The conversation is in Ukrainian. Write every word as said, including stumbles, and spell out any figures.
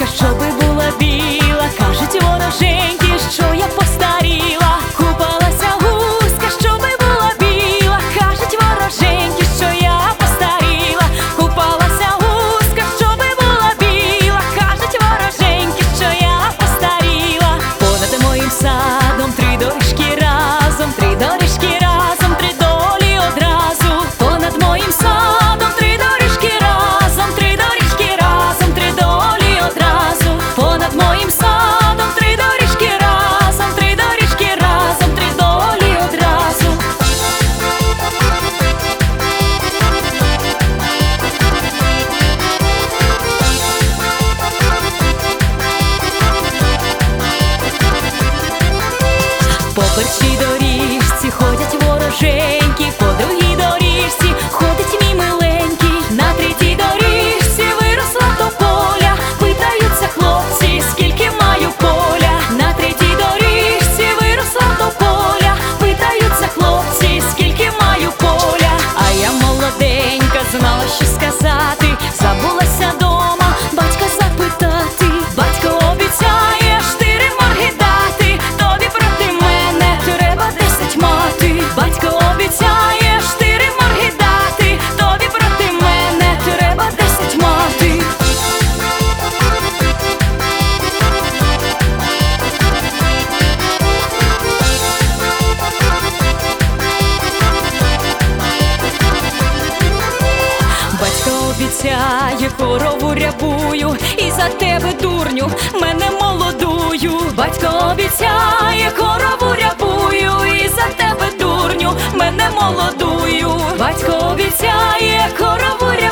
щоби була біла. Кажуть вороженьки, що я постаріла. Купалася гуска, щоби була біла. Кажуть вороженьки, що я постаріла. Купалася гуска, щоби була біла. Кажуть вороженьки, що я постаріла. Понад моїм садом три доріжки разом, три доріжки разом, три долі одразу. Понад моїм садом три доріжки разом, три доріжки разом, три долі одразу. Понад моїм садом три доріжки разом, три доріжки разом, три долі одразу. По першій доріжці ходять вороженьки, по другій доріжці ходить мій миленький. На третій доріжці виросла тополя, питаються хлопці, скільки маю поля. На третій доріжці виросла тополя, питаються хлопці, скільки маю поля. А я молоденька, знала, що сказати, забулася дома батька запитати. Батько обіцяє штири морги дати, тобі проти мене треба десять мати. Батько обіцяє штири морги дати, тобі проти мене треба десять мати. Батько обіцяє, корову рябую, і за тебе, дурню, мене молодую. Батько обіцяє, корову рябую, і за тебе, дурню, мене молодую. Батько обіцяє, корову рябую.